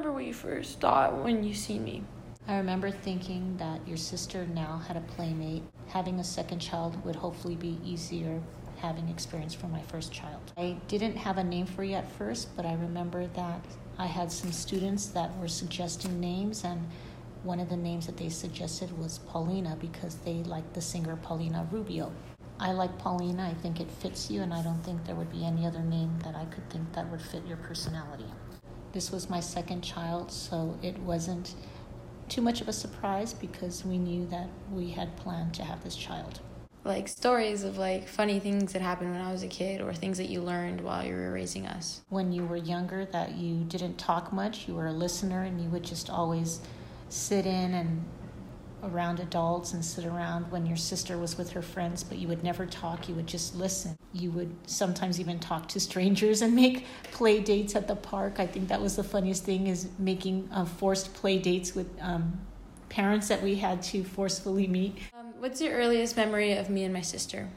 remember what you first thought when you seen me? I remember thinking that your sister now had a playmate. Having a second child would hopefully be easier having experience from my first child. I didn't have a name for you at first, but I remember that I had some students that were suggesting names, and one of the names that they suggested was Paulina because they liked the singer Paulina Rubio. I like Paulina. I think it fits you, and I don't think there would be any other name that I could think that would fit your personality. This was my second child, so it wasn't too much of a surprise because we knew that we had planned to have this child. Like stories of like funny things that happened when I was a kid or things that you learned while you were raising us. When you were younger, that you didn't talk much, you were a listener, and you would just always sit in and around adults and sit around when your sister was with her friends, but you would never talk, you would just listen. You would sometimes even talk to strangers and make play dates at the park. I think that was the funniest thing, is making forced play dates with parents that we had to forcefully meet. What's your earliest memory of me and my sister?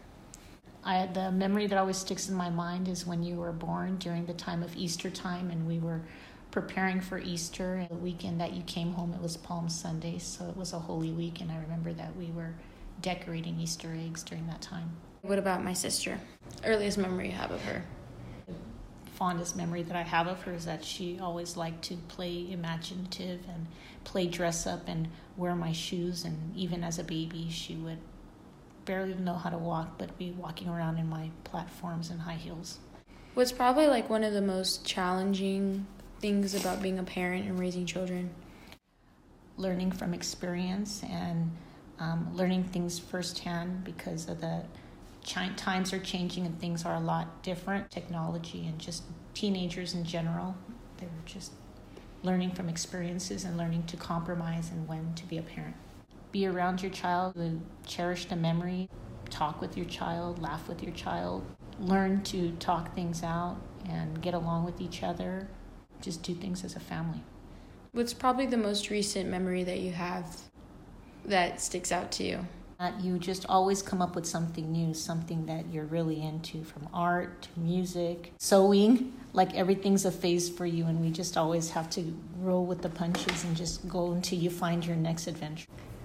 The memory that always sticks in my mind is when you were born during the time of Easter time, and we were preparing for Easter. And the weekend that you came home, it was Palm Sunday, so it was a holy week, and I remember that we were decorating Easter eggs during that time. What about my sister? Earliest memory you have of her? The fondest memory that I have of her is that she always liked to play imaginative and play dress up and wear my shoes, and even as a baby she would barely know how to walk but be walking around in my platforms and high heels. What's probably like one of the most challenging things about being a parent and raising children? Learning from experience and learning things firsthand because of the times are changing and things are a lot different. Technology and just teenagers in general, they're just learning from experiences and learning to compromise and when to be a parent. Be around your child, cherish the memory, talk with your child, laugh with your child, learn to talk things out and get along with each other. Just do things as a family. What's probably the most recent memory that you have that sticks out to you? You just always come up with something new, something that you're really into, from art to music, sewing. Like everything's a phase for you, and we just always have to roll with the punches and just go until you find your next adventure.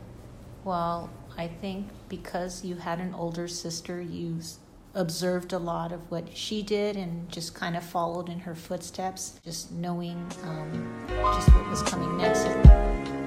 Well, I think because you had an older sister, you observed a lot of what she did and just kind of followed in her footsteps, just knowing just what was coming next.